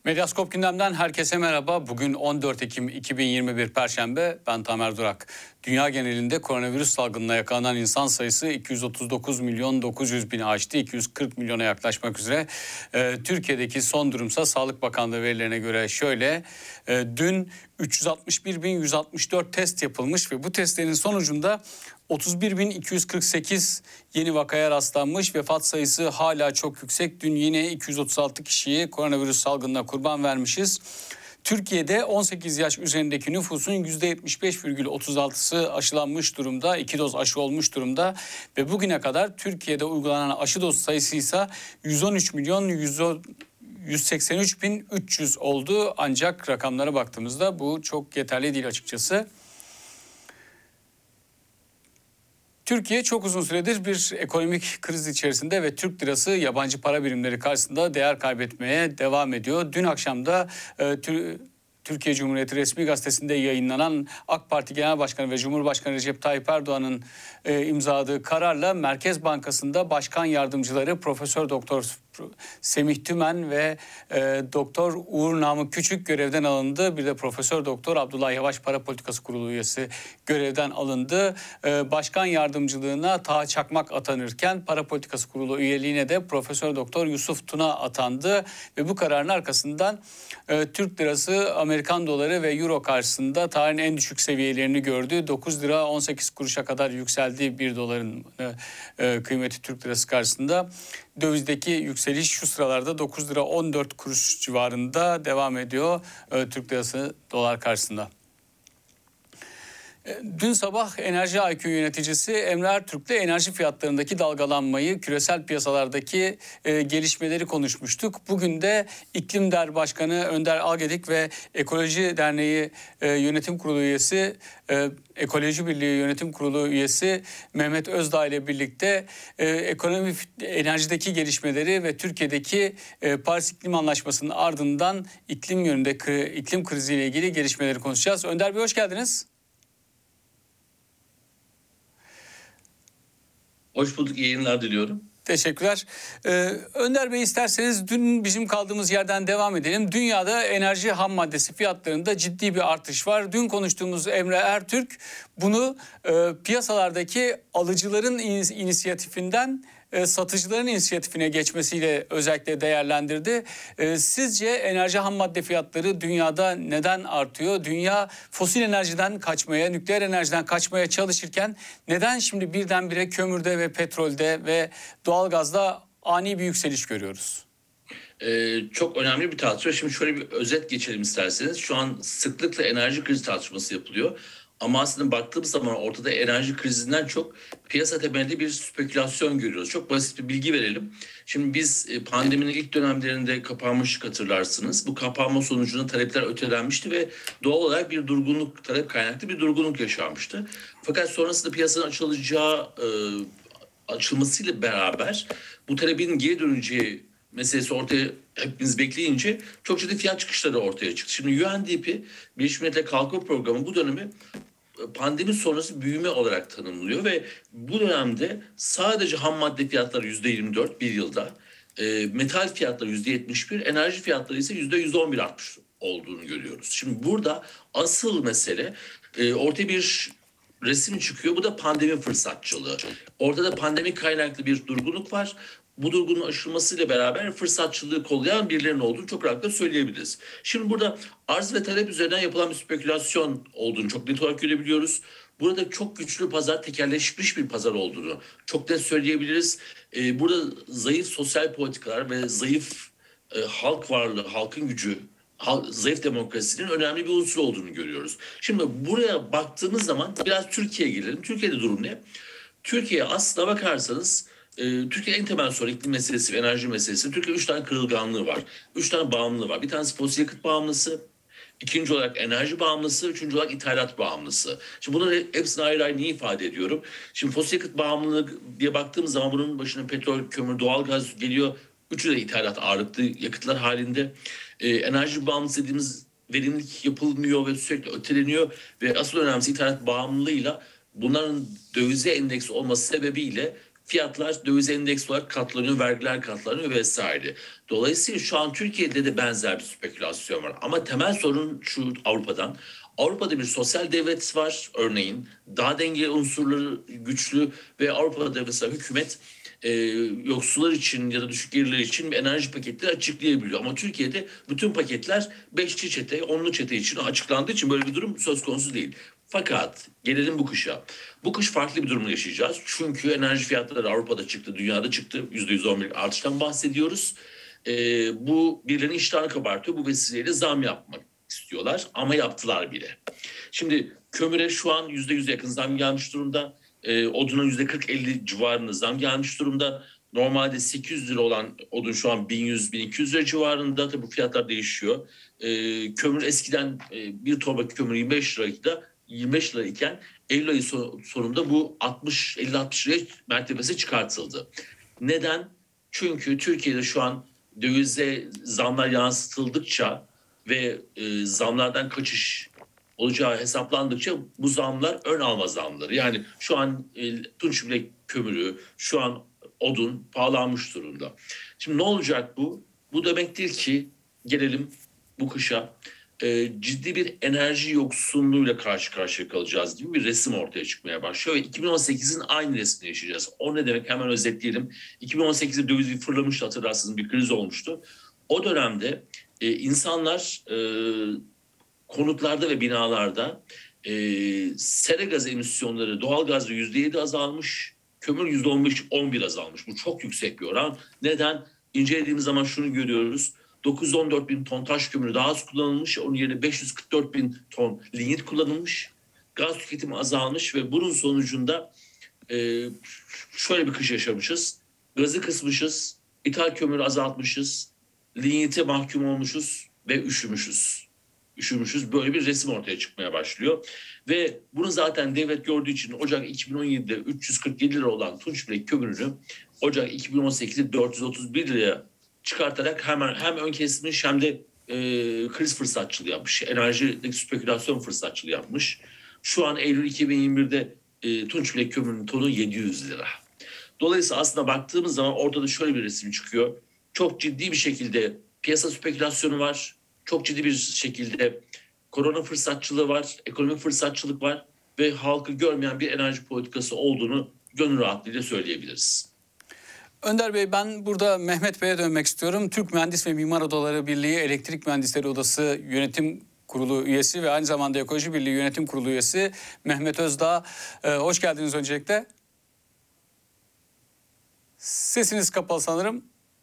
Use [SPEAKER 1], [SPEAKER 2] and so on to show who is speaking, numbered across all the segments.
[SPEAKER 1] Medyaskop gündemden herkese merhaba. Bugün 14 Ekim 2021 Perşembe. Ben Tamer Durak. Dünya genelinde koronavirüs salgınına yakalanan insan sayısı 239 milyon 900 bini aştı. 240 milyona yaklaşmak üzere. Türkiye'deki son durumsa Sağlık Bakanlığı verilerine göre şöyle. Dün 361.164 test yapılmış ve bu testlerin sonucunda 31.248 yeni vakaya rastlanmış. Vefat sayısı hala çok yüksek. Dün yine 236 kişiyi koronavirüs salgınına kurban vermişiz. Türkiye'de 18 yaş üzerindeki nüfusun %75,36'sı aşılanmış durumda. 2 doz aşı olmuş durumda. Ve bugüne kadar Türkiye'de uygulanan aşı doz sayısı ise 113 milyon 183.300 oldu. Ancak rakamlara baktığımızda bu çok yeterli değil açıkçası. Türkiye çok uzun süredir bir ekonomik kriz içerisinde ve Türk lirası yabancı para birimleri karşısında değer kaybetmeye devam ediyor. Dün akşam da Türkiye Cumhuriyeti resmi gazetesinde yayınlanan AK Parti Genel Başkanı ve Cumhurbaşkanı Recep Tayyip Erdoğan'ın imzaladığı kararla Merkez Bankası'nda başkan yardımcıları Profesör Doktor Semih Tümen ve Doktor Uğur Namık Küçük görevden alındı. Bir de Profesör Doktor Abdullah Yavaş Para Politikası Kurulu üyesi görevden alındı. Başkan yardımcılığına Taha Çakmak atanırken Para Politikası Kurulu üyeliğine de Profesör Doktor Yusuf Tuna atandı ve bu kararın arkasından Türk lirası, Amerikan doları ve euro karşısında tarihin en düşük seviyelerini gördü. 9 lira 18 kuruşa kadar yükseldi 1 doların kıymeti Türk lirası karşısında. Dövizdeki yükseliş şu sıralarda 9 lira 14 kuruş civarında devam ediyor Türk lirası dolar karşısında. Dün sabah Enerji IQ yöneticisi Emre Ertürk'le enerji fiyatlarındaki dalgalanmayı, küresel piyasalardaki gelişmeleri konuşmuştuk. Bugün de İklim Der Başkanı Önder Algedik ve Ekoloji Derneği Yönetim Kurulu üyesi, Ekoloji Birliği Yönetim Kurulu üyesi Mehmet Özdağ ile birlikte enerjideki gelişmeleri ve Türkiye'deki Paris İklim Anlaşması'nın ardından iklim yönünde iklim kriziyle ilgili gelişmeleri konuşacağız. Önder Bey hoş geldiniz.
[SPEAKER 2] Hoş bulduk, iyi yayınlar diliyorum.
[SPEAKER 1] Teşekkürler. Önder Bey isterseniz dün bizim kaldığımız yerden devam edelim. Dünyada enerji ham maddesi fiyatlarında ciddi bir artış var. Dün konuştuğumuz Emre Ertürk bunu piyasalardaki alıcıların inisiyatifinden satıcıların inisiyatifine geçmesiyle özellikle değerlendirdi. Sizce enerji ham madde fiyatları dünyada neden artıyor? Dünya fosil enerjiden kaçmaya, nükleer enerjiden kaçmaya çalışırken neden şimdi birdenbire kömürde ve petrolde ve doğalgazda ani bir yükseliş görüyoruz?
[SPEAKER 2] Çok önemli bir tartışma. Şimdi şöyle bir özet geçelim isterseniz. Şu an sıklıkla enerji krizi tartışması yapılıyor. Ama aslında baktığımız zaman ortada enerji krizinden çok piyasa temelli bir spekülasyon görüyoruz. Çok basit bir bilgi verelim. Şimdi biz pandeminin ilk dönemlerinde kapanmıştık hatırlarsınız. Bu kapanma sonucunda talepler ötelenmişti ve doğal olarak bir durgunluk, talep kaynaklı bir durgunluk yaşanmıştı. Fakat sonrasında piyasanın açılmasıyla beraber bu talebin geri döneceği meselesi ortaya hepimiz bekleyince çok ciddi fiyat çıkışları ortaya çıktı. Şimdi UNDP, Birleşmiş Milletler Kalkınma Programı bu dönemi pandemi sonrası büyüme olarak tanımlıyor ve bu dönemde sadece ham madde fiyatları %24 bir yılda, metal fiyatları %71, enerji fiyatları ise %111 artmış olduğunu görüyoruz. Şimdi burada asıl mesele ortaya bir resim çıkıyor. Bu da pandemi fırsatçılığı. Ortada pandemi kaynaklı bir durgunluk var. Bu durgunun aşılmasıyla beraber fırsatçılığı kollayan birilerinin olduğunu çok rahatlıkla söyleyebiliriz. Şimdi burada arz ve talep üzerinden yapılan bir spekülasyon olduğunu çok net olarak görebiliyoruz. Burada çok güçlü pazar, tekelleşmiş bir pazar olduğunu çok net söyleyebiliriz. Burada zayıf sosyal politikalar ve zayıf halk varlığı, halkın gücü, zayıf demokrasinin önemli bir unsur olduğunu görüyoruz. Şimdi buraya baktığımız zaman biraz Türkiye'ye gelelim. Türkiye'de durum ne? Türkiye aslına bakarsanız Türkiye en temel sorun iklim meselesi ve enerji meselesi. Türkiye 3 tane kırılganlığı var. 3 tane bağımlılığı var. Bir tanesi fosil yakıt bağımlısı. İkinci olarak enerji bağımlısı, üçüncü olarak ithalat bağımlısı. Şimdi bunların hepsini ayrı ayrı niye ifade ediyorum? Şimdi fosil yakıt bağımlılığı diye baktığımız zaman bunun başına petrol, kömür, doğalgaz geliyor. Üçü de ithalat ağırlıklı yakıtlar halinde. Enerji bağımlısı dediğimiz verimlilik yapılmıyor ve sürekli öteleniyor. Ve asıl önemlisi ithalat bağımlılığıyla bunların dövize endeksi olması sebebiyle fiyatlar döviz endeks olarak katlanıyor, vergiler katlanıyor vesaire. Dolayısıyla şu an Türkiye'de de benzer bir spekülasyon var. Ama temel sorun şu Avrupa'dan. Avrupa'da bir sosyal devlet var örneğin. Daha denge unsurları güçlü ve Avrupa'da mesela hükümet yoksullar için ya da düşük gelirler için bir enerji paketleri açıklayabiliyor. Ama Türkiye'de bütün paketler beşli çete, onlu çete için açıklandığı için böyle bir durum söz konusu değil. Fakat gelelim bu kışa. Bu kış farklı bir durum yaşayacağız. Çünkü enerji fiyatları Avrupa'da çıktı, dünyada çıktı. %111 artıştan bahsediyoruz. Bu birilerinin iştahını kabartıyor. Bu vesileyle zam yapmak istiyorlar ama yaptılar bile. Şimdi kömüre şu an %100'e yakın zam gelmiş durumda. Oduna %40-50 civarında zam gelmiş durumda. Normalde 800 lira olan odun şu an 1100-1200 lira civarında. Tabii bu fiyatlar değişiyor. Kömür eskiden bir torba kömür 25 lira iken Eylül ayı sonunda bu 50-60 liraya mertebesi çıkartıldı. Neden? Çünkü Türkiye'de şu an dövize zamlar yansıtıldıkça ve zamlardan kaçış olacağı hesaplandıkça bu zamlar ön alma zamları. Yani şu an tunç bilek kömürü, şu an odun pahalanmış durumda. Şimdi ne olacak bu? Bu demektir ki gelelim bu kışa ciddi bir enerji yoksunluğuyla karşı karşıya kalacağız gibi bir resim ortaya çıkmaya başlıyor. Ve 2018'in aynı resmini yaşayacağız. O ne demek? Hemen özetleyelim. 2018'de döviz bir fırlamıştı, hatırlarsınız, bir kriz olmuştu. O dönemde insanlar konutlarda ve binalarda sera gazı emisyonları doğalgazda %7 azalmış, kömür %15-11 azalmış. Bu çok yüksek bir oran. Neden? İncelediğimiz zaman şunu görüyoruz. 914 bin ton taş kömürü daha az kullanılmış. Onun yerine 544 bin ton lignit kullanılmış. Gaz tüketimi azalmış ve bunun sonucunda şöyle bir kış yaşamışız. Gazı kısmışız, ithal kömürü azaltmışız, lignite mahkum olmuşuz ve üşümüşüz. Böyle bir resim ortaya çıkmaya başlıyor. Ve bunu zaten devlet gördüğü için Ocak 2017'de 347 lira olan tunç bilek kömürünü Ocak 2018'de 431 liraya çıkartarak hem ön kesmiş hem de kriz fırsatçılığı yapmış. Enerjideki spekülasyon fırsatçılığı yapmış. Şu an Eylül 2021'de tunç bilek kömürünün tonu 700 lira. Dolayısıyla aslında baktığımız zaman ortada şöyle bir resim çıkıyor. Çok ciddi bir şekilde piyasa spekülasyonu var. Çok ciddi bir şekilde korona fırsatçılığı var, ekonomik fırsatçılık var ve halkı görmeyen bir enerji politikası olduğunu gönül rahatlığıyla söyleyebiliriz.
[SPEAKER 1] Önder Bey, ben burada Mehmet Bey'e dönmek istiyorum. Türk Mühendis ve Mimar Odaları Birliği Elektrik Mühendisleri Odası Yönetim Kurulu üyesi ve aynı zamanda Ekoloji Birliği Yönetim Kurulu üyesi Mehmet Özdağ. Hoş geldiniz öncelikle. Sesiniz kapalı sanırım.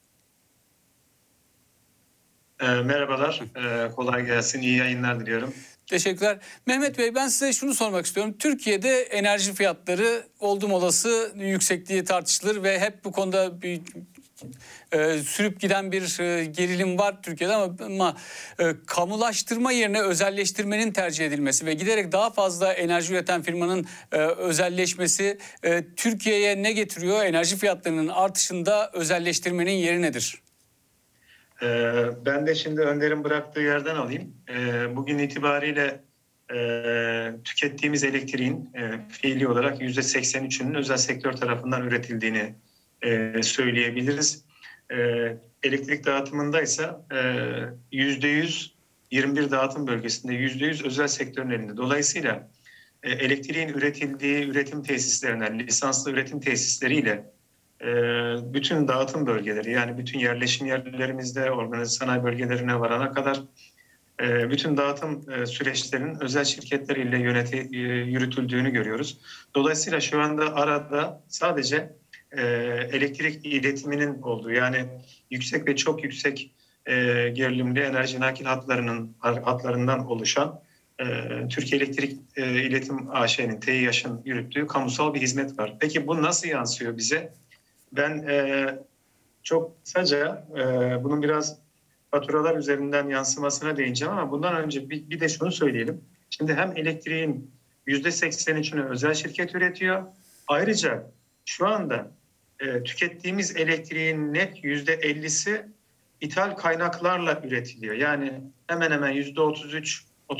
[SPEAKER 3] Merhabalar, kolay gelsin, iyi yayınlar diliyorum.
[SPEAKER 1] Teşekkürler. Mehmet Bey, ben size şunu sormak istiyorum. Türkiye'de enerji fiyatları oldum olası yüksekliği tartışılır ve hep bu konuda bir sürüp giden bir gerilim var Türkiye'de ama kamulaştırma yerine özelleştirmenin tercih edilmesi ve giderek daha fazla enerji üreten firmanın özelleşmesi Türkiye'ye ne getiriyor? Enerji fiyatlarının artışında özelleştirmenin yeri nedir?
[SPEAKER 3] Ben de şimdi Önder'in bıraktığı yerden alayım. Bugün itibariyle tükettiğimiz elektriğin fiili olarak %83'ünün özel sektör tarafından üretildiğini söyleyebiliriz. Elektrik dağıtımında ise %100 21 dağıtım bölgesinde %100 özel sektörün elinde. Dolayısıyla elektriğin üretildiği üretim tesislerinden, lisanslı üretim tesisleriyle bütün dağıtım bölgeleri, yani bütün yerleşim yerlerimizde organize sanayi bölgelerine varana kadar bütün dağıtım süreçlerinin özel şirketleriyle yürütüldüğünü görüyoruz. Dolayısıyla şu anda arada sadece elektrik iletiminin olduğu, yani yüksek ve çok yüksek gerilimli enerji nakil hatlarından oluşan Türkiye Elektrik İletim AŞ'nin, TİAŞ'ın yürüttüğü kamusal bir hizmet var. Peki bu nasıl yansıyor bize? Ben çok kısaca bunun biraz faturalar üzerinden yansımasına değineceğim ama bundan önce bir de şunu söyleyelim. Şimdi hem elektriğin %83'ünü özel şirket üretiyor. Ayrıca şu anda tükettiğimiz elektriğin net %50'si ithal kaynaklarla üretiliyor. Yani hemen hemen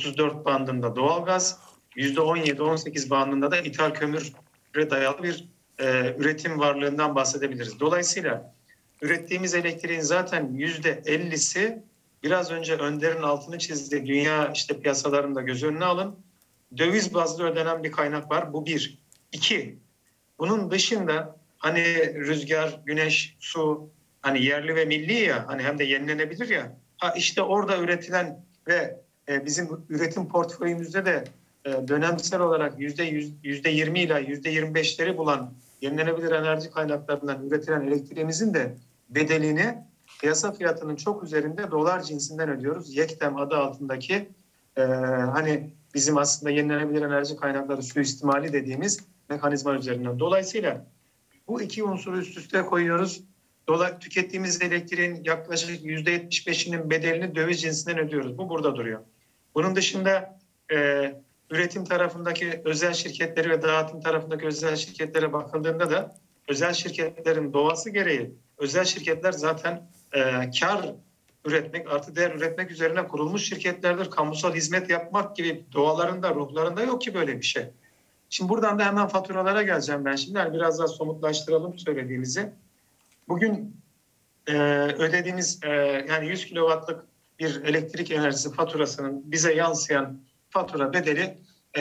[SPEAKER 3] %33-34 bandında doğalgaz, %17-18 bandında da ithal kömüre dayalı bir üretim varlığından bahsedebiliriz. Dolayısıyla ürettiğimiz elektriğin zaten %50'si, biraz önce Önder'in altını çizdiği dünya işte piyasalarında göz önüne alın, döviz bazlı ödenen bir kaynak var. Bu bir. İki, bunun dışında hani rüzgar, güneş, su, hani yerli ve milli ya, hani hem de yenilenebilir ya. İşte orada üretilen ve bizim üretim portföyümüzde de dönemsel olarak %20 ila %25'leri bulan yenilenebilir enerji kaynaklarından üretilen elektriğimizin de bedelini piyasa fiyatının çok üzerinde dolar cinsinden ödüyoruz. YEKDEM adı altındaki hani bizim aslında yenilenebilir enerji kaynakları suistimali dediğimiz mekanizma üzerinden. Dolayısıyla bu iki unsuru üst üste koyuyoruz. Tükettiğimiz elektriğin yaklaşık %75'inin bedelini döviz cinsinden ödüyoruz. Bu burada duruyor. Bunun dışında üretim tarafındaki özel şirketleri ve dağıtım tarafındaki özel şirketlere bakıldığında da özel şirketlerin doğası gereği özel şirketler zaten kar üretmek, artı değer üretmek üzerine kurulmuş şirketlerdir. Kamusal hizmet yapmak gibi doğalarında, ruhlarında yok ki böyle bir şey. Şimdi buradan da hemen faturalara geleceğim ben şimdi. Yani biraz daha somutlaştıralım söylediğimizi. Bugün ödediğimiz yani 100 kilowattlık bir elektrik enerjisi faturasının bize yansıyan fatura bedeli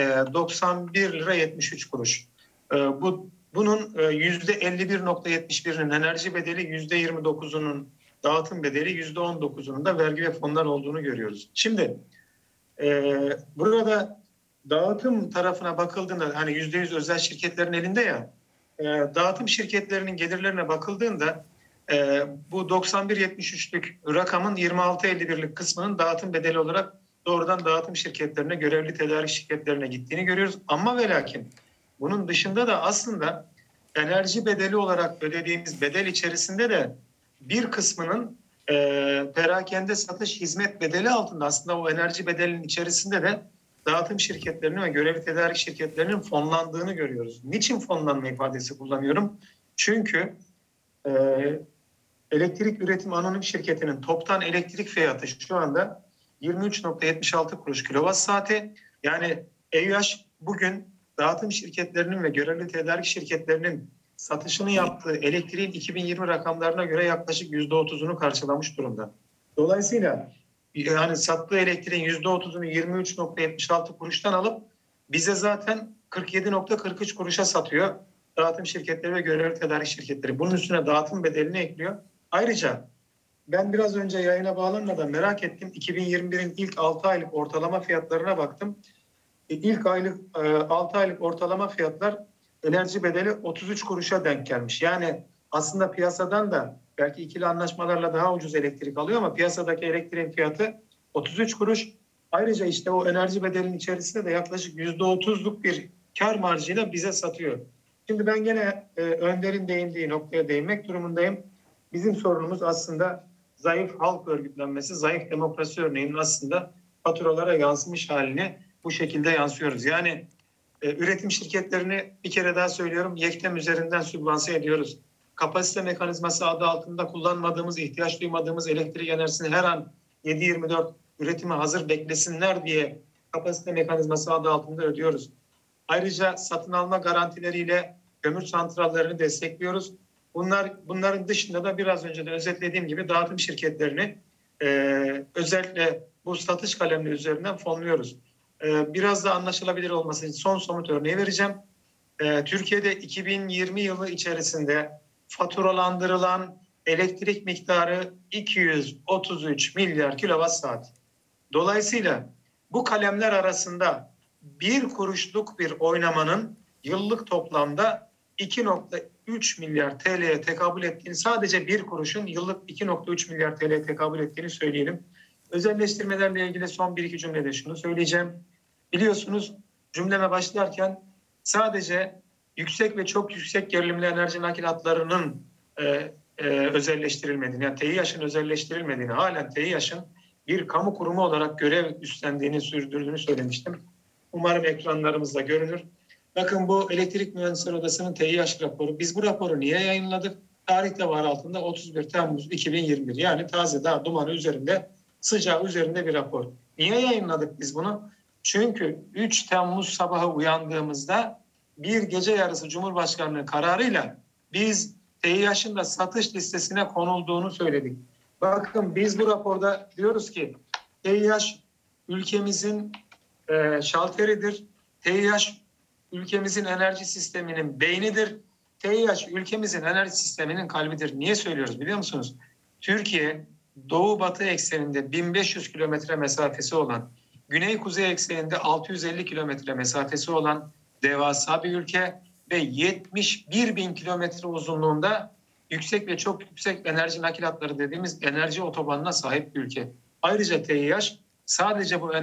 [SPEAKER 3] 91 lira 73 kuruş. Bunun %51.71'inin enerji bedeli, %29'unun dağıtım bedeli, %19'unun da vergi ve fonlar olduğunu görüyoruz. Şimdi burada dağıtım tarafına bakıldığında hani %100 özel şirketlerin elinde ya, dağıtım şirketlerinin gelirlerine bakıldığında bu 91.73'lük rakamın 26.51'lik kısmının dağıtım bedeli olarak doğrudan dağıtım şirketlerine, görevli tedarik şirketlerine gittiğini görüyoruz. Ama ve lakin bunun dışında da aslında enerji bedeli olarak ödediğimiz bedel içerisinde de bir kısmının perakende satış hizmet bedeli altında, aslında o enerji bedelinin içerisinde de dağıtım şirketlerinin ve görevli tedarik şirketlerinin fonlandığını görüyoruz. Niçin fonlanma ifadesi kullanıyorum? Çünkü elektrik üretim anonim şirketinin toptan elektrik fiyatı şu anda 23.76 kuruş kilowatt saati. Yani EÜH bugün dağıtım şirketlerinin ve görevli tedarik şirketlerinin satışını yaptığı elektriğin 2020 rakamlarına göre yaklaşık %30'unu karşılamış durumda. Dolayısıyla yani sattığı elektriğin %30'unu 23.76 kuruştan alıp bize zaten 47.43 kuruşa satıyor dağıtım şirketleri ve görevli tedarik şirketleri. Bunun üstüne dağıtım bedelini ekliyor. Ayrıca ben biraz önce yayına bağlanmadan merak ettim. 2021'in ilk 6 aylık ortalama fiyatlarına baktım. İlk 6 aylık ortalama fiyatlar enerji bedeli 33 kuruşa denk gelmiş. Yani aslında piyasadan da belki ikili anlaşmalarla daha ucuz elektrik alıyor ama piyasadaki elektriğin fiyatı 33 kuruş. Ayrıca işte o enerji bedelinin içerisinde de yaklaşık %30'luk bir kar marjıyla bize satıyor. Şimdi ben gene Önder'in değindiği noktaya değinmek durumundayım. Bizim sorunumuz aslında zayıf halk örgütlenmesi, zayıf demokrasi örneğinin aslında faturalara yansımış halini bu şekilde yansıyoruz. Yani üretim şirketlerini bir kere daha söylüyorum, YEKDEM üzerinden sübvanse ediyoruz. Kapasite mekanizması adı altında kullanmadığımız, ihtiyaç duymadığımız elektrik enerjisini her an 7/24 üretime hazır beklesinler diye kapasite mekanizması adı altında ödüyoruz. Ayrıca satın alma garantileriyle kömür santrallerini destekliyoruz. Bunların dışında da biraz önce de özetlediğim gibi dağıtım şirketlerini özellikle bu satış kalemleri üzerinden fonluyoruz. Biraz da anlaşılabilir olması için son somut örneği vereceğim. Türkiye'de 2020 yılı içerisinde faturalandırılan elektrik miktarı 233 milyar kilowatt saat. Dolayısıyla bu kalemler arasında 1 kuruşluk bir oynamanın yıllık toplamda 2,3 milyar TL'ye tekabül ettiğini, sadece 1 kuruşun yıllık 2,3 milyar TL'ye tekabül ettiğini söyleyelim. Özelleştirmelerle ilgili son bir iki cümlede şunu söyleyeceğim. Biliyorsunuz cümleme başlarken sadece yüksek ve çok yüksek gerilimli enerji nakil hatlarının özelleştirilmediğini, yani TİHAŞ'ın özelleştirilmediğini, halen TİHAŞ'ın bir kamu kurumu olarak görev üstlendiğini, sürdürdüğünü söylemiştim. Umarım ekranlarımızda görünür. Bakın bu Elektrik Mühendisleri Odası'nın TİHAŞ raporu. Biz bu raporu niye yayınladık? Tarih de var altında, 31 Temmuz 2021. Yani taze, daha dumanı üzerinde, sıcağı üzerinde bir rapor. Niye yayınladık biz bunu? Çünkü 3 Temmuz sabahı uyandığımızda bir gece yarısı Cumhurbaşkanlığı kararıyla biz TİH'in da satış listesine konulduğunu söyledik. Bakın biz bu raporda diyoruz ki TİH ülkemizin şalteridir. TİH ülkemizin enerji sisteminin beynidir. TİH ülkemizin enerji sisteminin kalbidir. Niye söylüyoruz biliyor musunuz? Türkiye doğu batı ekseninde 1500 kilometre mesafesi olan, güney kuzey ekseninde 650 kilometre mesafesi olan devasa bir ülke ve 71 bin kilometre uzunluğunda yüksek ve çok yüksek enerji nakilatları dediğimiz enerji otobanına sahip bir ülke. Ayrıca TİH sadece bu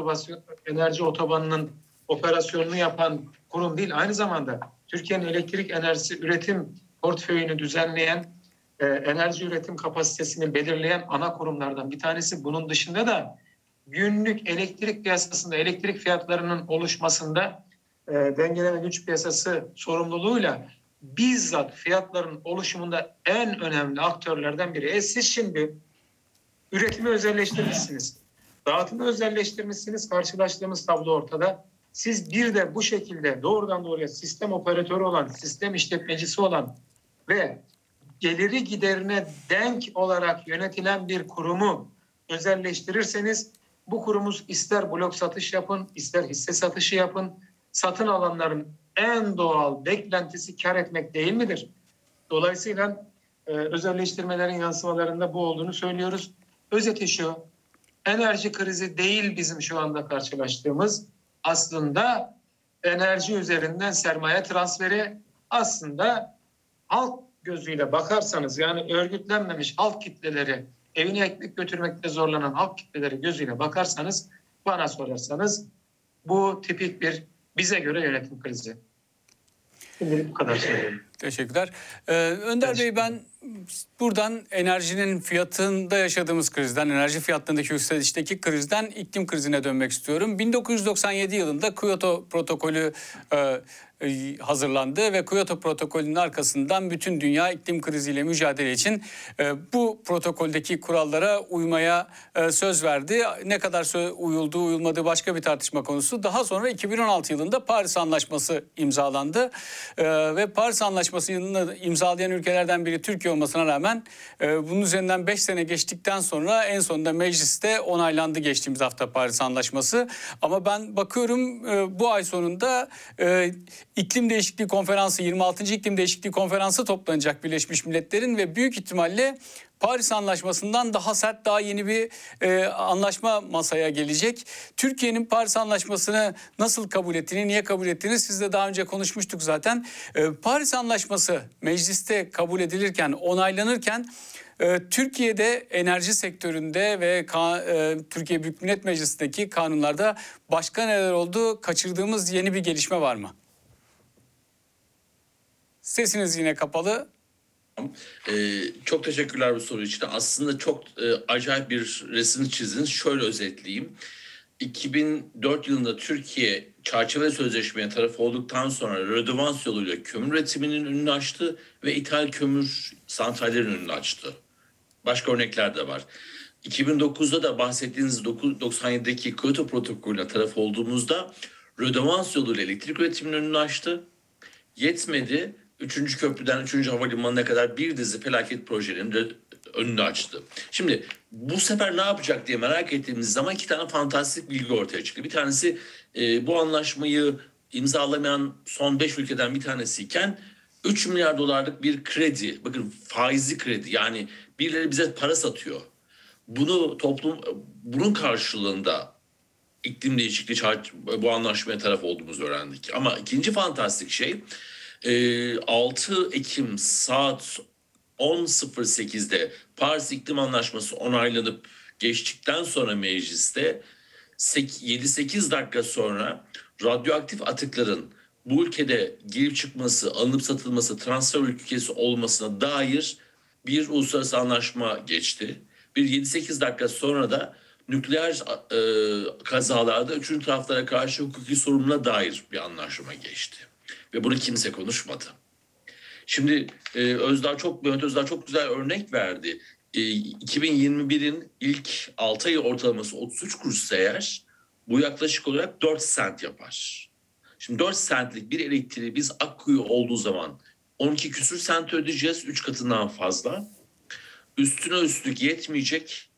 [SPEAKER 3] enerji otobanının operasyonunu yapan kurum değil, aynı zamanda Türkiye'nin elektrik enerjisi üretim portföyünü düzenleyen, enerji üretim kapasitesini belirleyen ana kurumlardan bir tanesi. Bunun dışında da günlük elektrik piyasasında elektrik fiyatlarının oluşmasında dengeleme güç piyasası sorumluluğuyla bizzat fiyatların oluşumunda en önemli aktörlerden biri. Siz şimdi üretimi özelleştirmişsiniz, dağıtımı özelleştirmişsiniz, karşılaştığımız tablo ortada. Siz bir de bu şekilde doğrudan doğruya sistem operatörü olan, sistem işletmecisi olan ve geliri giderine denk olarak yönetilen bir kurumu özelleştirirseniz bu kurumuz ister blok satış yapın, ister hisse satışı yapın, satın alanların en doğal beklentisi kar etmek değil midir? Dolayısıyla özelleştirmelerin yansımalarında bu olduğunu söylüyoruz. Özeti şu, enerji krizi değil bizim şu anda karşılaştığımız, aslında enerji üzerinden sermaye transferi, aslında halk gözüyle bakarsanız, yani örgütlenmemiş halk kitleleri, evine ekmek götürmekte zorlanan halk kitleleri gözüyle bakarsanız, bana sorarsanız bu tipik bir bize göre yönetim krizi. Şimdi bu kadar söyleyeyim.
[SPEAKER 1] Teşekkürler. Önder Bey, ben buradan enerjinin fiyatında yaşadığımız krizden, enerji fiyatlarındaki yükselişteki krizden iklim krizine dönmek istiyorum. 1997 yılında Kyoto protokolü hazırlandı ve Kyoto protokolünün arkasından bütün dünya iklim kriziyle mücadele için bu protokoldeki kurallara uymaya söz verdi. Ne kadar uyulduğu uyulmadığı başka bir tartışma konusu. Daha sonra 2016 yılında Paris Anlaşması imzalandı ve Paris Anlaşması'nı imzalayan ülkelerden biri Türkiye olmasına rağmen bunun üzerinden 5 sene geçtikten sonra en sonunda mecliste onaylandı geçtiğimiz hafta Paris Anlaşması. Ama ben bakıyorum bu ay sonunda İklim Değişikliği Konferansı, 26. İklim Değişikliği Konferansı toplanacak Birleşmiş Milletler'in ve büyük ihtimalle Paris Anlaşması'ndan daha sert, daha yeni bir anlaşma masaya gelecek. Türkiye'nin Paris Anlaşması'nı nasıl kabul ettiğini, niye kabul ettiğini sizle daha önce konuşmuştuk zaten. Paris Anlaşması mecliste kabul edilirken, onaylanırken Türkiye'de enerji sektöründe ve Türkiye Büyük Millet Meclisi'ndeki kanunlarda başka neler oldu? Kaçırdığımız yeni bir gelişme var mı? Sesiniz yine kapalı.
[SPEAKER 2] Çok teşekkürler bu soru için. Aslında çok acayip bir resim çizdiniz. Şöyle özetleyeyim. 2004 yılında Türkiye çerçeve sözleşmeye taraf olduktan sonra redevans yoluyla kömür üretiminin önünü açtı ve ithal kömür santrallerinin önünü açtı. Başka örnekler de var. 2009'da da bahsettiğiniz 97'deki Kyoto protokolüne taraf olduğumuzda redevans yoluyla elektrik üretiminin önünü açtı. Yetmedi. 3. köprüden 3. havalimanına kadar bir dizi felaket projelerinin de önünü açtı. Şimdi bu sefer ne yapacak diye merak ettiğimiz zaman 2 tane fantastik bilgi ortaya çıktı. Bir tanesi bu anlaşmayı imzalamayan son 5 ülkeden bir tanesiyken 3 milyar dolarlık bir kredi, bakın faizli kredi, yani birileri bize para satıyor. Bunun karşılığında iklim değişikliği bu anlaşmaya taraf olduğumuzu öğrendik. Ama ikinci fantastik şey, 6 Ekim saat 10.08'de Paris İklim Anlaşması onaylanıp geçtikten sonra mecliste 7-8 dakika sonra radyoaktif atıkların bu ülkede girip çıkması, alınıp satılması, transfer ülkesi olmasına dair bir uluslararası anlaşma geçti. Bir 7-8 dakika sonra da nükleer kazalarda 3. taraflara karşı hukuki sorumluluğa dair bir anlaşma geçti. Ve bunu kimse konuşmadı. Şimdi Mehmet Özdağ çok güzel örnek verdi. 2021'in ilk 6 ay ortalaması 33 kuruşsa eğer, bu yaklaşık olarak 4 sent yapar. Şimdi 4 centlik bir elektriği biz Akkuyu olduğu zaman 12 küsür sent ödeyeceğiz. 3 katından fazla. Üstüne üstlük yetmeyecek.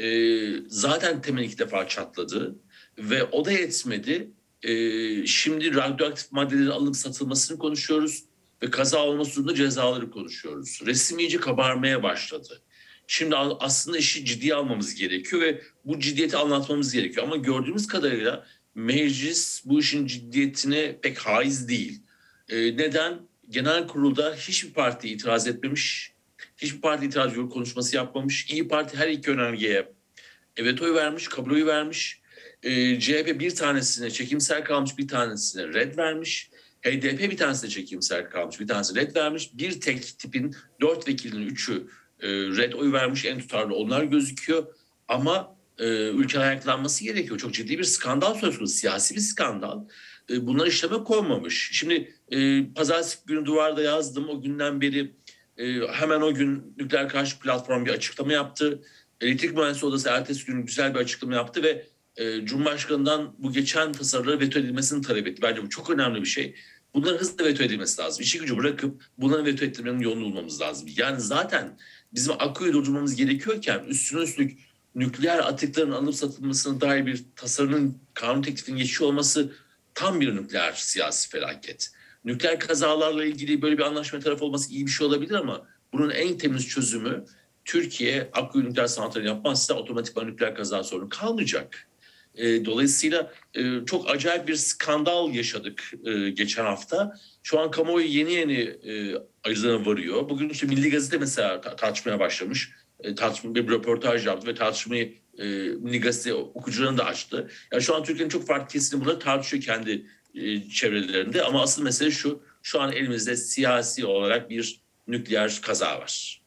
[SPEAKER 2] Zaten temel 2 defa çatladı. Ve o da yetmedi. Şimdi radyoaktif maddelerin alınıp satılmasını konuşuyoruz. Ve kaza olması durumunda cezaları konuşuyoruz. Resim iyice kabarmaya başladı. Şimdi aslında işi ciddiye almamız gerekiyor ve bu ciddiyeti anlatmamız gerekiyor. Ama gördüğümüz kadarıyla meclis bu işin ciddiyetine pek haiz değil. Neden? Genel kurulda hiçbir parti itiraz etmemiş. Hiçbir parti itiraz yok konuşması yapmamış. İyi Parti her iki önergeye evet oy vermiş, kabul oyu vermiş. CHP bir tanesine çekimser kalmış, bir tanesine red vermiş. HDP bir tanesine çekimser kalmış, bir tanesine red vermiş. Bir tek tipin 4 vekilinin 3'ü red oy vermiş, en tutarlı onlar gözüküyor. Ama ülkenin ayaklanması gerekiyor. Çok ciddi bir skandal söz konusu, siyasi bir skandal. Bunlar işleme konmamış. Şimdi pazartesi günü duvarda yazdım. O günden beri hemen o gün Nükleer Karşı Platform bir açıklama yaptı. Elektrik Mühendisleri Odası ertesi gün güzel bir açıklama yaptı ve Cumhurbaşkanı'ndan bu geçen tasarıları veto edilmesini talep etti. Bence bu çok önemli bir şey. Bunların hızla veto edilmesi lazım. İşi gücü bırakıp bunların veto ettirmenin yolunu bulmamız lazım. Yani zaten bizim Akkuyu durdurmamız gerekiyorken üstüne üstlük nükleer atıkların alınıp satılmasına dair bir tasarının kanun teklifinin geçiyor olması tam bir nükleer siyasi felaket. Nükleer kazalarla ilgili böyle bir anlaşma tarafı olması iyi bir şey olabilir ama bunun en temiz çözümü Türkiye Akkuyu nükleer santrali yapmazsa otomatikman nükleer kaza sorunu kalmayacak. Dolayısıyla çok acayip bir skandal yaşadık geçen hafta. Şu an kamuoyu yeni ayrıca varıyor. Bugün işte Milli Gazete mesela tartışmaya başlamış. Tartışma bir röportaj yaptı ve tartışmayı Milli Gazete okuyucularını da açtı. Yani şu an Türkiye'nin çok farklı kesimi burada tartışıyor kendi çevrelerinde. Ama asıl mesele şu. Şu an elimizde siyasi olarak bir nükleer kaza var.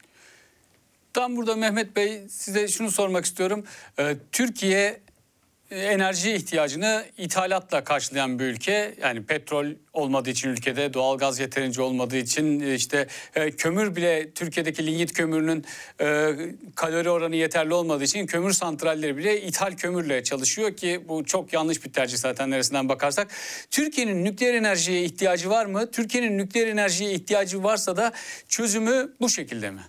[SPEAKER 1] Tam burada Mehmet Bey size şunu sormak istiyorum. Türkiye enerji ihtiyacını ithalatla karşılayan bir ülke. Yani petrol olmadığı için ülkede, doğalgaz yeterince olmadığı için işte kömür bile Türkiye'deki lignit kömürünün kalori oranı yeterli olmadığı için kömür santralleri bile ithal kömürle çalışıyor ki bu çok yanlış bir tercih zaten neresinden bakarsak. Türkiye'nin nükleer enerjiye ihtiyacı var mı? Türkiye'nin nükleer enerjiye ihtiyacı varsa da çözümü bu şekilde mi?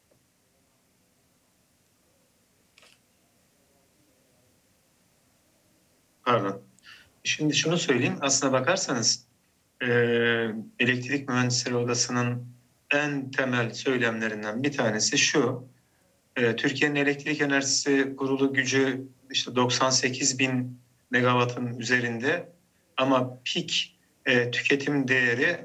[SPEAKER 3] Pardon. Şimdi şunu söyleyeyim. Aslına bakarsanız e, Elektrik Mühendisleri Odası'nın en temel söylemlerinden bir tanesi şu. Türkiye'nin elektrik enerjisi kurulu gücü işte 98 bin megawattın üzerinde ama peak tüketim değeri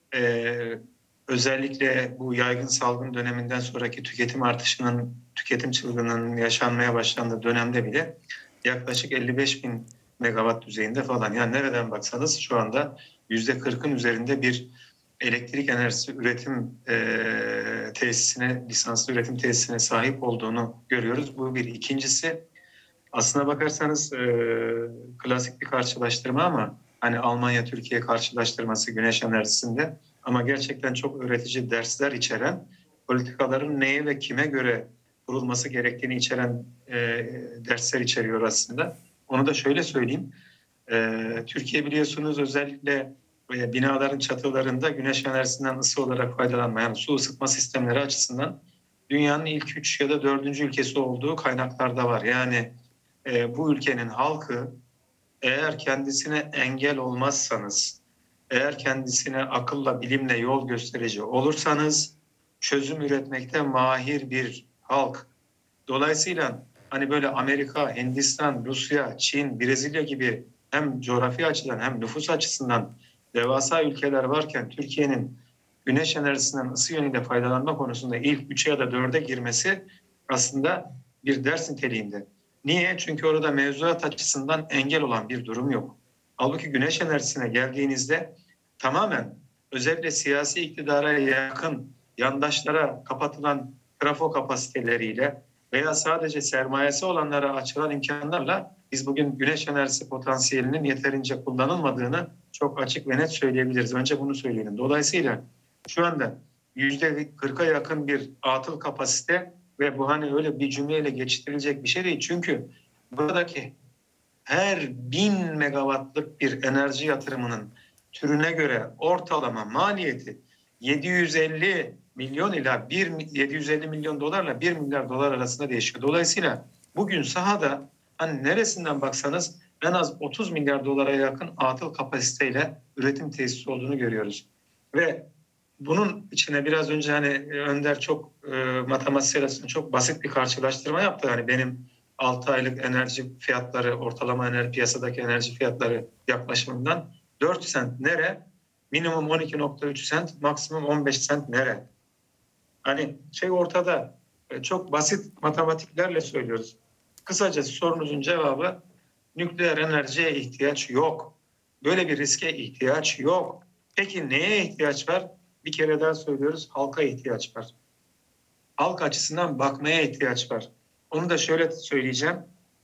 [SPEAKER 3] özellikle bu yaygın salgın döneminden sonraki tüketim artışının, tüketim çılgınlığının yaşanmaya başlandığı dönemde bile yaklaşık 55 bin megawatt düzeyinde falan. Yani nereden baksanız şu anda %40'ın üzerinde bir elektrik enerjisi üretim tesisine, lisanslı üretim tesisine sahip olduğunu görüyoruz. Bu bir. İkincisi, aslına bakarsanız klasik bir karşılaştırma ama hani Almanya-Türkiye karşılaştırması güneş enerjisinde ama gerçekten çok öğretici dersler içeren, politikaların neye ve kime göre kurulması gerektiğini içeren dersler içeriyor aslında. Onu da şöyle söyleyeyim. Türkiye biliyorsunuz özellikle binaların çatılarında güneş enerjisinden ısı olarak faydalanmayan su ısıtma sistemleri açısından dünyanın ilk 3 ya da 4. ülkesi olduğu kaynaklarda var. Yani bu ülkenin halkı eğer kendisine engel olmazsanız, eğer kendisine akılla, bilimle yol gösterici olursanız çözüm üretmekte mahir bir halk. Dolayısıyla hani böyle Amerika, Hindistan, Rusya, Çin, Brezilya gibi hem coğrafi açıdan hem nüfus açısından devasa ülkeler varken Türkiye'nin güneş enerjisinden ısı yönüyle faydalanma konusunda ilk 3'e ya da 4'e girmesi aslında bir ders niteliğinde. Niye? Çünkü orada mevzuat açısından engel olan bir durum yok. Halbuki güneş enerjisine geldiğinizde tamamen özellikle siyasi iktidara yakın yandaşlara kapatılan trafo kapasiteleriyle veya sadece sermayesi olanlara açılan imkanlarla biz bugün güneş enerjisi potansiyelinin yeterince kullanılmadığını çok açık ve net söyleyebiliriz. Önce bunu söyleyelim. Dolayısıyla şu anda %40'a yakın bir atıl kapasite ve bu hani öyle bir cümleyle geçiştirilecek bir şey değil. Çünkü buradaki her 1000 megawattlık bir enerji yatırımının türüne göre ortalama maliyeti 750 milyon ila 750 milyon dolarla 1 milyar dolar arasında değişiyor. Dolayısıyla bugün sahada hani neresinden baksanız en az 30 milyar dolara yakın atıl kapasiteyle üretim tesisi olduğunu görüyoruz. Ve bunun içine biraz önce hani Önder çok matematik arasında çok basit bir karşılaştırma yaptı. Hani benim 6 aylık enerji fiyatları, ortalama enerji piyasadaki enerji fiyatları yaklaşımından 4 sent nere? Minimum 12,3 sent, maksimum 15 sent nere? Hani şey ortada, çok basit matematiklerle söylüyoruz. Kısacası sorunuzun cevabı nükleer enerjiye ihtiyaç yok. Böyle bir riske ihtiyaç yok. Peki neye ihtiyaç var? Bir kere daha söylüyoruz, halka ihtiyaç var. Halk açısından bakmaya ihtiyaç var. Onu da şöyle söyleyeceğim.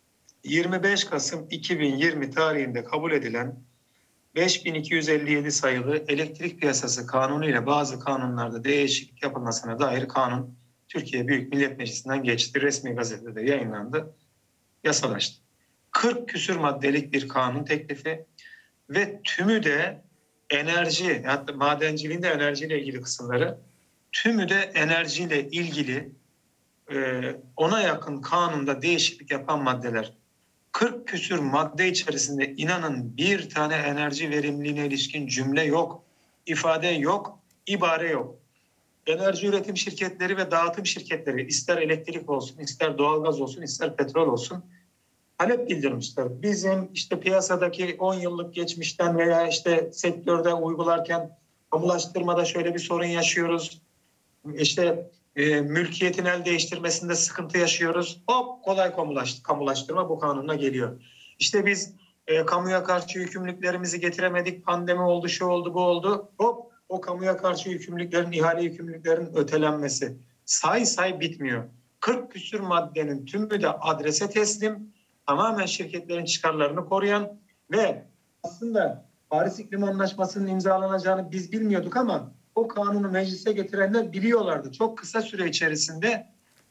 [SPEAKER 3] 25 Kasım 2020 tarihinde kabul edilen 5257 sayılı Elektrik Piyasası Kanunu ile bazı kanunlarda değişiklik yapılmasına dair kanun Türkiye Büyük Millet Meclisi'nden geçti. Resmi gazetede yayınlandı, yasalaştı. 40 küsür maddelik bir kanun teklifi ve tümü de enerji, hatta madenciliğin de enerjiyle ilgili kısımları, tümü de enerjiyle ilgili ona yakın kanunda değişiklik yapan maddeler. 40 küsür madde içerisinde inanın bir tane enerji verimliliğine ilişkin cümle yok, ifade yok, ibare yok. Enerji üretim şirketleri ve dağıtım şirketleri ister elektrik olsun, ister doğalgaz olsun, ister petrol olsun talep bildirmişler. Bizim işte piyasadaki 10 yıllık geçmişten veya işte sektörde uygularken kamulaştırmada şöyle bir sorun yaşıyoruz. İşte mülkiyetin el değiştirmesinde sıkıntı yaşıyoruz. Hop kolay kamulaştırma bu kanuna geliyor. İşte biz kamuya karşı yükümlülüklerimizi getiremedik. Pandemi oldu, şu oldu, bu oldu. Hop o kamuya karşı yükümlülüklerin, ihale yükümlülüklerin ötelenmesi. Say bitmiyor. 40 küsür maddenin tümü de adrese teslim. Tamamen şirketlerin çıkarlarını koruyan ve aslında Paris İklim Anlaşması'nın imzalanacağını biz bilmiyorduk ama o kanunu meclise getirenler biliyorlardı. Çok kısa süre içerisinde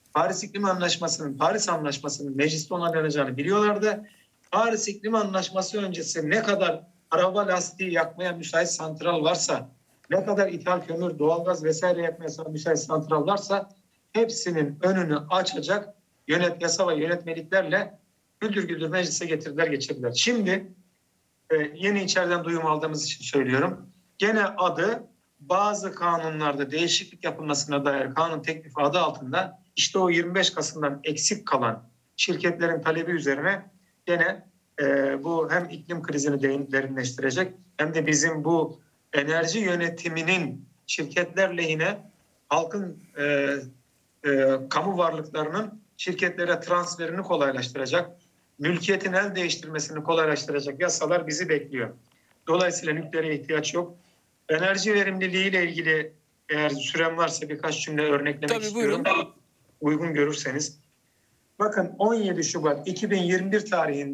[SPEAKER 3] Paris Anlaşması'nın mecliste onaylanacağını biliyorlardı. Paris İklim Anlaşması öncesi ne kadar araba lastiği yakmaya müsait santral varsa, ne kadar ithal kömür, doğalgaz vesaire yakmaya müsait santral varsa hepsinin önünü açacak yasa ve yönetmeliklerle güldür güldür meclise getirdiler, geçirdiler. Şimdi yeni içeriden duyum aldığımız için söylüyorum. Gene adı bazı kanunlarda değişiklik yapılmasına dair kanun teklifi adı altında işte o 25 Kasım'dan eksik kalan şirketlerin talebi üzerine gene bu hem iklim krizini derinleştirecek hem de bizim bu enerji yönetiminin şirketler lehine halkın kamu varlıklarının şirketlere transferini kolaylaştıracak, mülkiyetin el değiştirmesini kolaylaştıracak yasalar bizi bekliyor. Dolayısıyla nükleere ihtiyaç yok. Enerji verimliliği ile ilgili eğer sürem varsa birkaç cümle örneklemek
[SPEAKER 1] Tabii,
[SPEAKER 3] istiyorum.
[SPEAKER 1] buyurun.
[SPEAKER 3] Uygun görürseniz. Bakın 17 Şubat 2021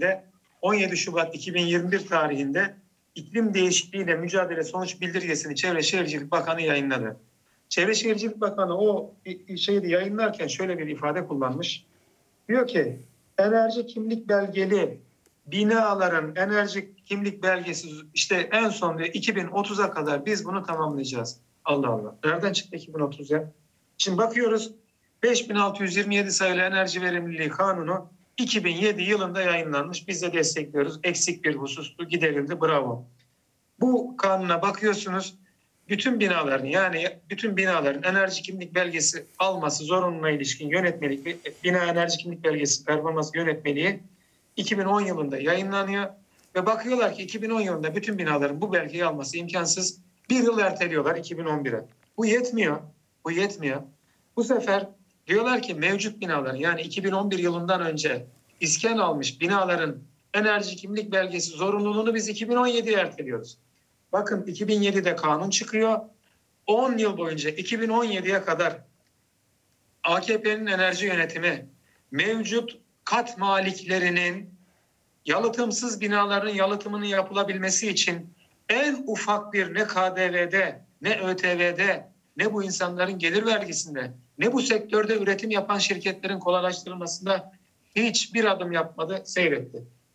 [SPEAKER 3] tarihinde iklim değişikliğiyle mücadele sonuç bildirgesini Çevre Şehircilik Bakanı yayınladı. Çevre Şehircilik Bakanı o şeyi yayınlarken şöyle bir ifade kullanmış. Diyor ki enerji kimlik belgeli binaların enerji kimlik belgesi işte en son diyor 2030'a kadar biz bunu tamamlayacağız. Allah Allah. Nereden çıktı 2030 ya? Şimdi bakıyoruz 5627 sayılı enerji verimliliği kanunu 2007 yılında yayınlanmış. Biz de destekliyoruz. Eksik bir husustu, giderildi. Bravo. Bu kanuna bakıyorsunuz. Bütün binaların enerji kimlik belgesi alması zorunluluğuna ilişkin yönetmelik ve bina enerji kimlik belgesi performans yönetmeliği 2010 yılında yayınlanıyor ve bakıyorlar ki 2010 yılında bütün binaların bu belgeyi alması imkansız. Bir yıl erteliyorlar 2011'e. Bu yetmiyor. Bu sefer diyorlar ki mevcut binaların yani 2011 yılından önce iskan almış binaların enerji kimlik belgesi zorunluluğunu biz 2017'ye erteliyoruz. Bakın 2007'de kanun çıkıyor. 10 yıl boyunca 2017'ye kadar AKP'nin enerji yönetimi mevcut kat maliklerinin yalıtımsız binaların yalıtımının yapılabilmesi için en ufak bir ne KDV'de, ne ÖTV'de, ne bu insanların gelir vergisinde, ne bu sektörde üretim yapan şirketlerin kolaylaştırılmasında hiçbir adım yapmadı, seyretti.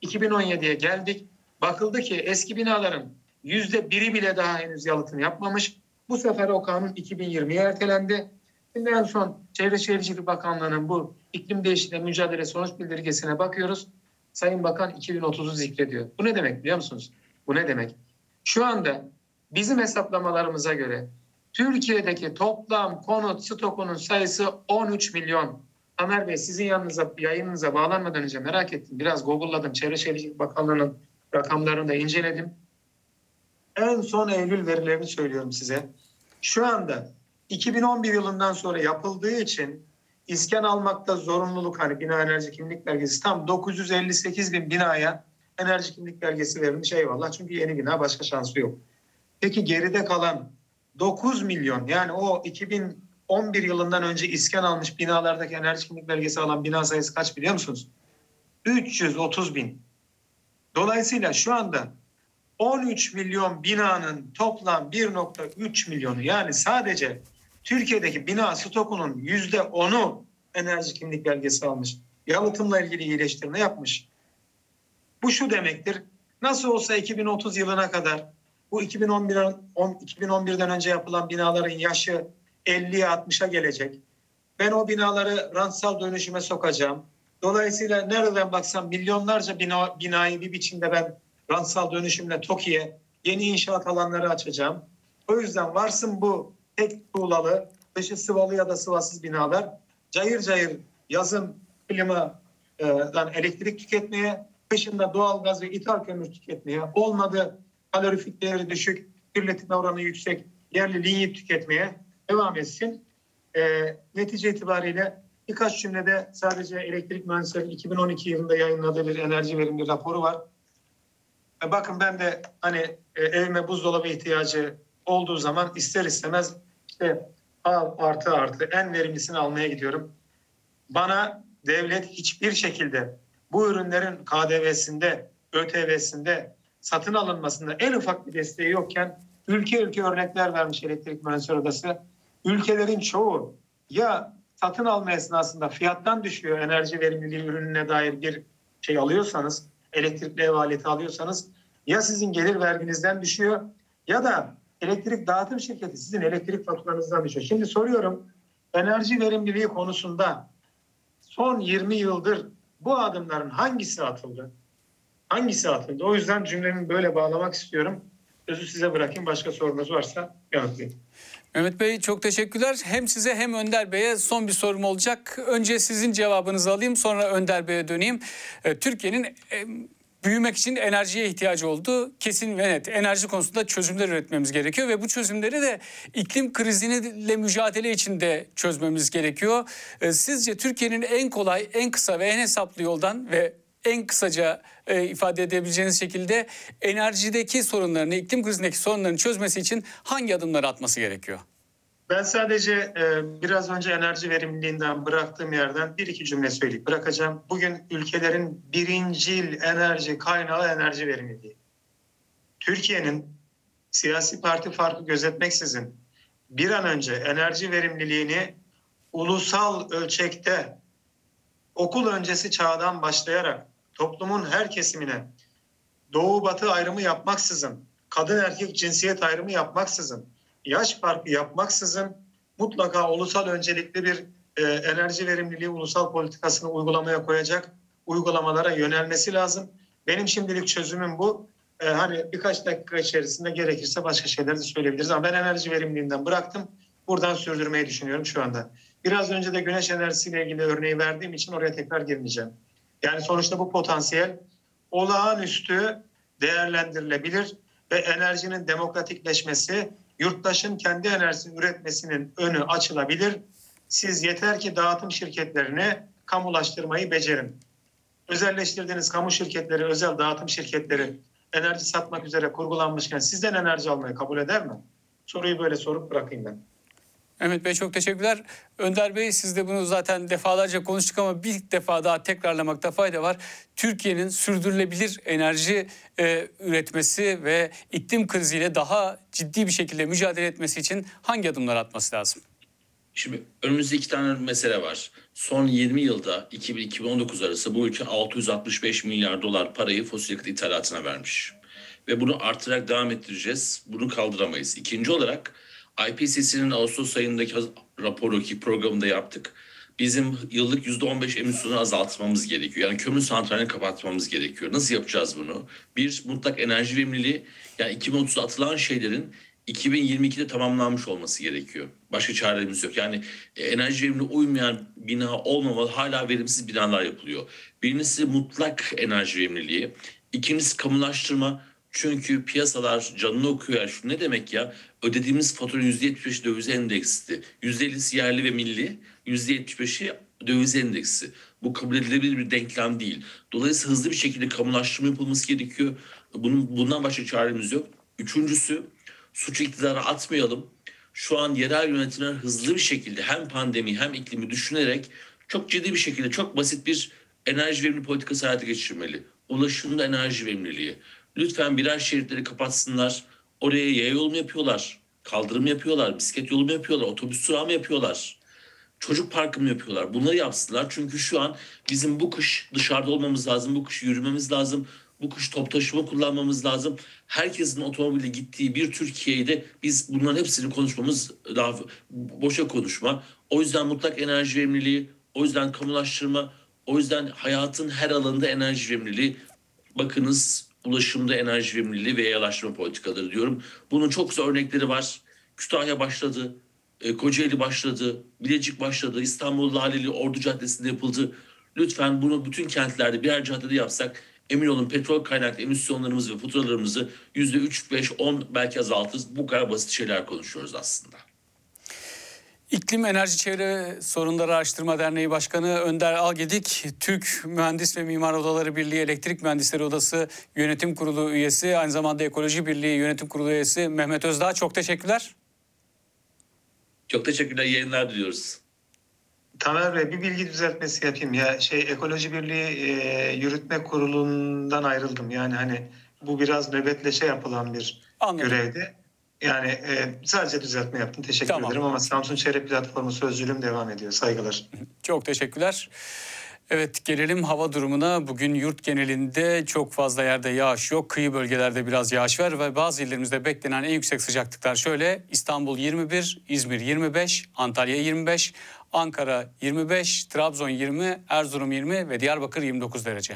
[SPEAKER 3] 2017'ye geldik. Bakıldı ki eski binaların %1'i bile daha henüz yalıtım yapmamış. Bu sefer o kanun 2020'ye ertelendi. Şimdi en son Çevre Şehircilik Bakanlığı'nın bu iklim değişikliğine mücadele sonuç bildirgesine bakıyoruz. Sayın Bakan 2030'u zikrediyor. Bu ne demek biliyor musunuz? Bu ne demek? Şu anda bizim hesaplamalarımıza göre Türkiye'deki toplam konut stokunun sayısı 13 milyon. Ömer Bey, sizin yayınınıza bağlanmadan önce merak ettim. Biraz Google'ladım. Çevre Şehircilik Bakanlığı'nın rakamlarını da inceledim. En son Eylül verilerini söylüyorum size. Şu anda 2011 yılından sonra yapıldığı için iskan almakta zorunluluk, hani bina enerji kimlik belgesi, tam 958 bin binaya enerji kimlik belgesi verilmiş, eyvallah. Çünkü yeni bina, başka şansı yok. Peki geride kalan 9 milyon, yani o 2011 yılından önce iskan almış binalardaki enerji kimlik belgesi alan bina sayısı kaç biliyor musunuz? 330 bin. Dolayısıyla şu anda 13 milyon binanın toplam 1,3 milyonu, yani sadece Türkiye'deki bina stokunun %10'u enerji kimlik belgesi almış. Yalıtımla ilgili iyileştirme yapmış. Bu şu demektir: nasıl olsa 2030 yılına kadar bu 2011'den önce yapılan binaların yaşı 50'ye 60'a gelecek. Ben o binaları rantsal dönüşüme sokacağım. Dolayısıyla nereden baksam milyonlarca binayı bir biçimde ben rantsal dönüşümle TOKİ'ye yeni inşaat alanları açacağım. O yüzden varsın bu tek tuğlalı, dışı sıvalı ya da sıvasız binalar cayır cayır yazın klimadan elektrik tüketmeye, kışında doğalgaz ve ithal kömür tüketmeye, olmadı kalorifik değeri düşük, kirletme oranı yüksek yerli linyit tüketmeye devam etsin. Netice itibariyle birkaç cümlede sadece elektrik mühendislerinin 2012 yılında yayınladığı bir enerji verimli raporu var. Bakın, ben de hani evime buzdolabı ihtiyacı olduğu zaman ister istemez işte artı en verimlisini almaya gidiyorum. Bana devlet hiçbir şekilde bu ürünlerin KDV'sinde, ÖTV'sinde, satın alınmasında en ufak bir desteği yokken ülke örnekler vermiş Elektrik Mühendisleri Odası. Ülkelerin çoğu ya satın alma esnasında fiyattan düşüyor, enerji verimliliği ürününe dair bir şey alıyorsanız, elektrikli ev aleti alıyorsanız, ya sizin gelir verginizden düşüyor ya da elektrik dağıtım şirketi sizin elektrik faturanızdan düşüyor. Şimdi soruyorum, enerji verimliliği konusunda son 20 yıldır bu adımların hangisi atıldı? Hangisi atıldı? O yüzden cümlemi böyle bağlamak istiyorum. Sözü size bırakayım. Başka sorunuz varsa yanıtlayayım.
[SPEAKER 1] Mehmet Bey, çok teşekkürler. Hem size hem Önder Bey'e son bir sorum olacak. Önce sizin cevabınızı alayım, sonra Önder Bey'e döneyim. Türkiye'nin büyümek için enerjiye ihtiyacı olduğu kesin ve net. Enerji konusunda çözümler üretmemiz gerekiyor ve bu çözümleri de iklim kriziyle mücadele için de çözmemiz gerekiyor. Sizce Türkiye'nin en kolay, en kısa ve en hesaplı yoldan ve en kısaca ifade edebileceğiniz şekilde enerjideki sorunlarını, iklim krizindeki sorunlarını çözmesi için hangi adımları atması gerekiyor?
[SPEAKER 3] Ben sadece biraz önce enerji verimliliğinden bıraktığım yerden bir iki cümle söyleyip bırakacağım. Bugün ülkelerin birincil enerji kaynağı enerji verimliliği. Türkiye'nin siyasi parti farkı gözetmeksizin bir an önce enerji verimliliğini ulusal ölçekte okul öncesi çağdan başlayarak toplumun her kesimine doğu batı ayrımı yapmaksızın, kadın erkek cinsiyet ayrımı yapmaksızın, yaş farkı yapmaksızın mutlaka ulusal öncelikli bir enerji verimliliği ulusal politikasını uygulamaya koyacak uygulamalara yönelmesi lazım. Benim şimdilik çözümüm bu. Hani birkaç dakika içerisinde gerekirse başka şeyler de söyleyebiliriz. Ama ben enerji verimliliğinden bıraktım. Buradan sürdürmeyi düşünüyorum şu anda. Biraz önce de güneş enerjisiyle ilgili örneği verdiğim için oraya tekrar girmeyeceğim. Yani sonuçta bu potansiyel olağanüstü değerlendirilebilir ve enerjinin demokratikleşmesi, yurttaşın kendi enerjisini üretmesinin önü açılabilir. Siz yeter ki dağıtım şirketlerini kamulaştırmayı becerin. Özelleştirdiğiniz kamu şirketleri, özel dağıtım şirketleri enerji satmak üzere kurgulanmışken sizden enerji almayı kabul eder mi? Soruyu böyle sorup bırakayım ben.
[SPEAKER 1] Mehmet Bey, çok teşekkürler. Önder Bey, siz de bunu zaten defalarca konuştuk ama bir defa daha tekrarlamakta fayda var. Türkiye'nin sürdürülebilir enerji üretmesi ve iklim kriziyle daha ciddi bir şekilde mücadele etmesi için hangi adımlar atması lazım?
[SPEAKER 2] Şimdi önümüzde iki tane mesele var. Son 20 yılda 2000-2019 arası bu ülke 665 milyar dolar parayı fosil yakıt ithalatına vermiş. Ve bunu artırarak devam ettireceğiz. Bunu kaldıramayız. İkinci olarak IPCC'nin Ağustos ayındaki raporu ki programında yaptık. Bizim yıllık %15 emisyonu azaltmamız gerekiyor. Yani kömür santralini kapatmamız gerekiyor. Nasıl yapacağız bunu? Bir, mutlak enerji verimliliği. Yani 2030'da atılan şeylerin 2022'de tamamlanmış olması gerekiyor. Başka çaremiz yok. Yani enerji verimine uymayan bina olmamalı. Hala verimsiz binalar yapılıyor. Birincisi mutlak enerji verimliliği. İkincisi kamulaştırma. Çünkü piyasalar canını okuyor. Yani şu ne demek ya? Ödediğimiz fatura %75 döviz endeksli. %50'si yerli ve milli. %75'i döviz endeksi. Bu kabul edilebilir bir denklem değil. Dolayısıyla hızlı bir şekilde kamulaştırma yapılması gerekiyor. Bundan başka çaremiz yok. Üçüncüsü, suçu iktidara atmayalım. Şu an yerel yönetimler hızlı bir şekilde hem pandemi hem iklimi düşünerek çok ciddi bir şekilde çok basit bir enerji verimli politikası hayata geçirmeli. Ulaşımda enerji verimliliği. Lütfen birer şeritleri kapatsınlar. Oraya yaya yolu mu yapıyorlar? Kaldırım yapıyorlar? Bisiklet yolu mu yapıyorlar? Otobüs durağı mı yapıyorlar? Çocuk parkı mı yapıyorlar? Bunları yapsınlar. Çünkü şu an bizim bu kış dışarıda olmamız lazım. Bu kış yürümemiz lazım. Bu kış top taşıma kullanmamız lazım. Herkesin otomobille gittiği bir Türkiye'de biz bunların hepsini konuşmamız daha boşa konuşma. O yüzden mutlak enerji verimliliği, o yüzden kamulaştırma, o yüzden hayatın her alanında enerji verimliliği. Bakınız ulaşımda enerji verimliliği ve yayalaştırma politikaları diyorum. Bunun çok güzel örnekleri var. Kütahya başladı. Kocaeli başladı, Bilecik başladı, İstanbul Laleli Ordu Caddesi'nde yapıldı. Lütfen bunu bütün kentlerde birer caddede yapsak emin olun petrol kaynaklı emisyonlarımızı ve faturalarımızı %3, 5, 10 belki azaltırız. Bu kadar basit şeyler konuşuyoruz aslında.
[SPEAKER 1] İklim Enerji Çevre Sorunları Araştırma Derneği Başkanı Önder Algedik, Türk Mühendis ve Mimar Odaları Birliği Elektrik Mühendisleri Odası Yönetim Kurulu üyesi, aynı zamanda Ekoloji Birliği Yönetim Kurulu üyesi Mehmet Özdağ, çok teşekkürler.
[SPEAKER 2] Çok teşekkürler, yayınlar diliyoruz.
[SPEAKER 3] Tamer Bey, bir bilgi düzeltmesi yapayım ya. Ekoloji Birliği Yürütme Kurulu'ndan ayrıldım. Yani hani bu biraz nöbetleşe yapılan bir
[SPEAKER 1] Anladım.
[SPEAKER 3] görevdi. Yani sadece düzeltme yaptım. Teşekkür
[SPEAKER 1] Tamam.
[SPEAKER 3] ederim ama Samsun Çevre Platformu sözcülüğüm devam ediyor. Saygılar.
[SPEAKER 1] Çok teşekkürler. Evet, gelelim hava durumuna. Bugün yurt genelinde çok fazla yerde yağış yok. Kıyı bölgelerde biraz yağış var ve bazı illerimizde beklenen en yüksek sıcaklıklar şöyle: İstanbul 21, İzmir 25, Antalya 25, Ankara 25, Trabzon 20, Erzurum 20 ve Diyarbakır 29 derece.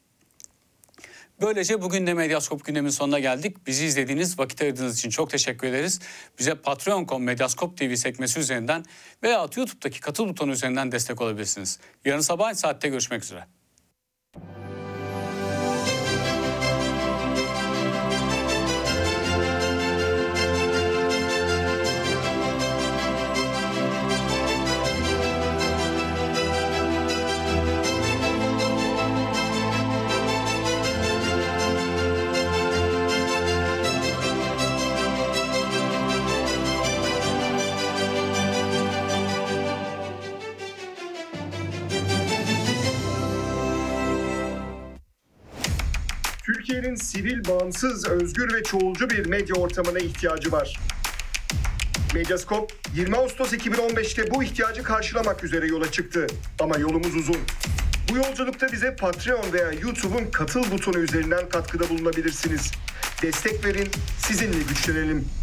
[SPEAKER 1] Böylece bugün de Medyaskop gündemin sonuna geldik. Bizi izlediğiniz, vakit ayırdığınız için çok teşekkür ederiz. Bize Patreon.com Medyaskop TV sekmesi üzerinden veya YouTube'daki katıl butonu üzerinden destek olabilirsiniz. Yarın sabah aynı saatte görüşmek üzere.
[SPEAKER 4] Türkiye'nin sivil, bağımsız, özgür ve çoğulcu bir medya ortamına ihtiyacı var. Medyaskop 20 Ağustos 2015'te bu ihtiyacı karşılamak üzere yola çıktı. Ama yolumuz uzun. Bu yolculukta bize Patreon veya YouTube'un katıl butonu üzerinden katkıda bulunabilirsiniz. Destek verin, sizinle güçlenelim.